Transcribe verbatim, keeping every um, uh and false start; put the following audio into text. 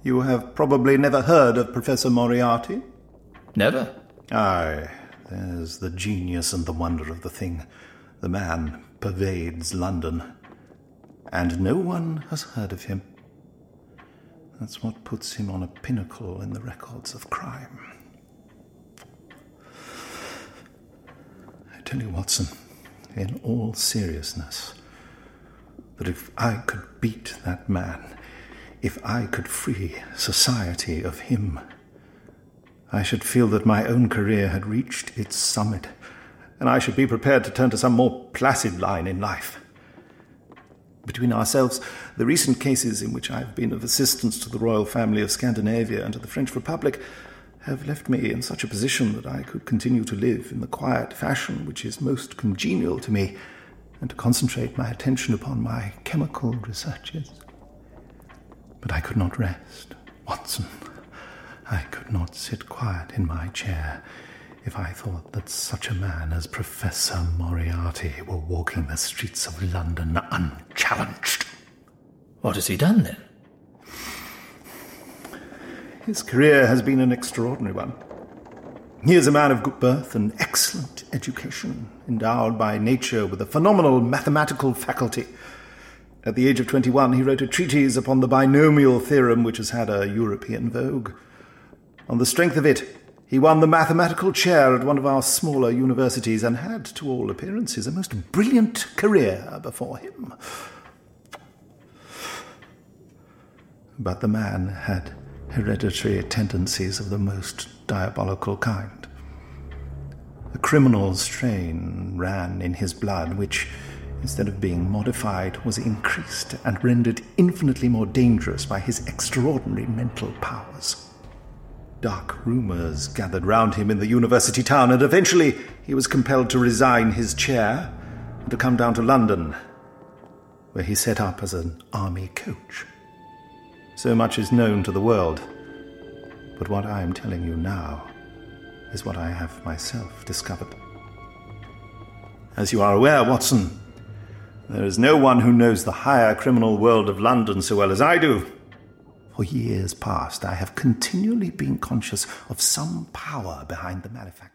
You have probably never heard of Professor Moriarty? Never. Aye, there's the genius and the wonder of the thing. The man pervades London, and no one has heard of him. That's what puts him on a pinnacle in the records of crime. I tell you, Watson, in all seriousness, that if I could beat that man, if I could free society of him, I should feel that my own career had reached its summit, and I should be prepared to turn to some more placid line in life. Between ourselves, the recent cases in which I have been of assistance to the royal family of Scandinavia and to the French Republic have left me in such a position that I could continue to live in the quiet fashion which is most congenial to me, and to concentrate my attention upon my chemical researches. But I could not rest, Watson. I could not sit quiet in my chair if I thought that such a man as Professor Moriarty were walking the streets of London unchallenged. What has he done, then? His career has been an extraordinary one. He is a man of good birth and excellent education, endowed by nature with a phenomenal mathematical faculty. At the age of twenty-one, he wrote a treatise upon the binomial theorem which has had a European vogue. On the strength of it, he won the mathematical chair at one of our smaller universities and had, to all appearances, a most brilliant career before him. But the man had hereditary tendencies of the most diabolical kind. A criminal strain ran in his blood, which, instead of being modified, was increased and rendered infinitely more dangerous by his extraordinary mental powers. Dark rumours gathered round him in the university town, and eventually he was compelled to resign his chair and to come down to London, where he set up as an army coach. So much is known to the world, but what I am telling you now is what I have myself discovered. As you are aware, Watson, there is no one who knows the higher criminal world of London so well as I do. For years past, I have continually been conscious of some power behind the malefactor.